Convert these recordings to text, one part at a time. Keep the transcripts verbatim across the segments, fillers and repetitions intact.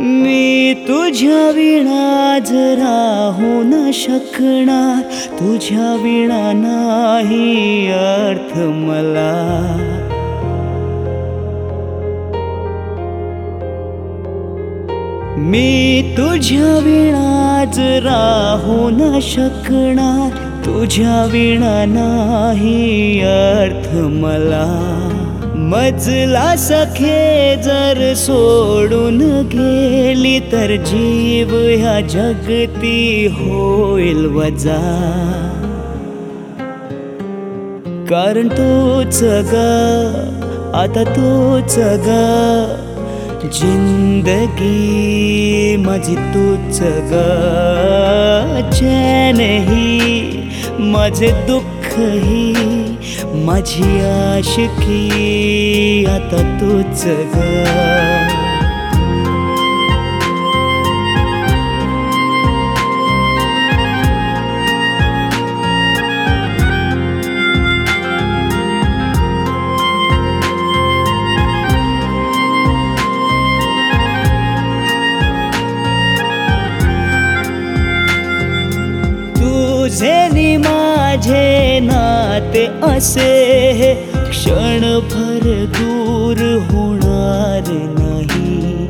मी तुझ्या विणा राहू न शकणार, तुझ्या विणा नाही अर्थ मला. मी तुझ्या विणा राहू न शकणार, तुझ्या विणा नाही अर्थ मला. मजला सखे जर सोडून गेली तर जीव ह्या जगती होईल वजा. कारण तूच ग, आता तूच ग, जिंदगी माझी तूच ग. चैन ही माझे दुःख ही माझी आशिकी आता तूच ग. तुझे नि माझे नाते असे क्षणभर दूर होणार नाही.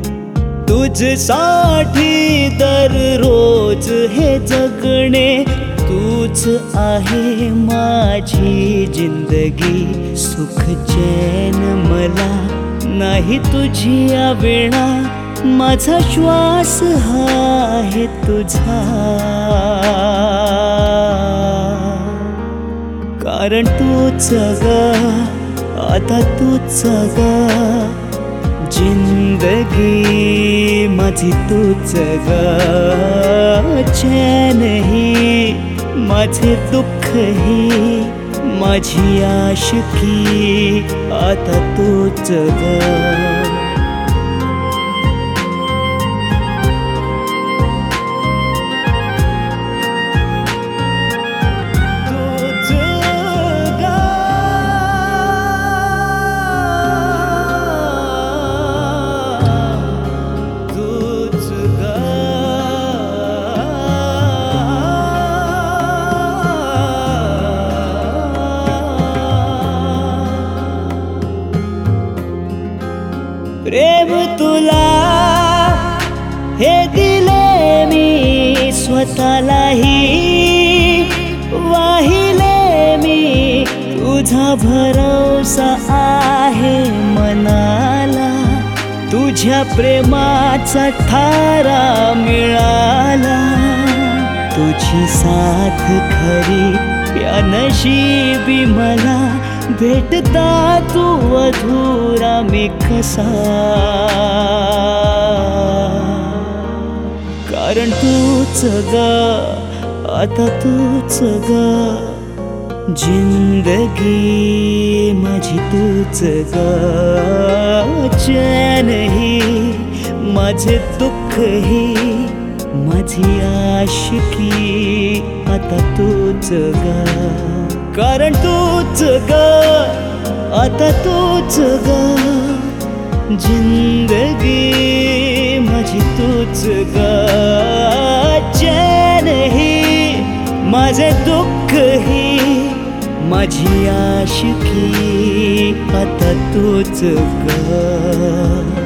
तुझसाठी दररोज हे जगणे, तूच आहे माझी जिंदगी. सुख चैन मला नाही तुझी विणा, माझा श्वास हा आहे तुझा. कारण तूच ग, आता तूच ग, जिंदगी माझी तूच ग. चैन ही माझे दुःख ही माझी आशिकी आता तूच ग. प्रेम तुला हे दिले मी स्वतःलाही, वाहिले मी तुझा भरोसा आहे मनाला. तुझ्या प्रेमाचा थारा मिळाला, तुझी साथ खरी या नशिबी मला. भेटता तू अधुरा मी कसा, कारण तूच ग, आता तूच ग, जिंदगी माझी तूच ग. चैन ही माझे दुःख ही माझी आशिकी आता तूच ग. कारण तूच ग, आता तूच ग, जिंदगी माझी तूच ग. चैन ही माझे दुःख ही माझी आशिकी आता तूच ग.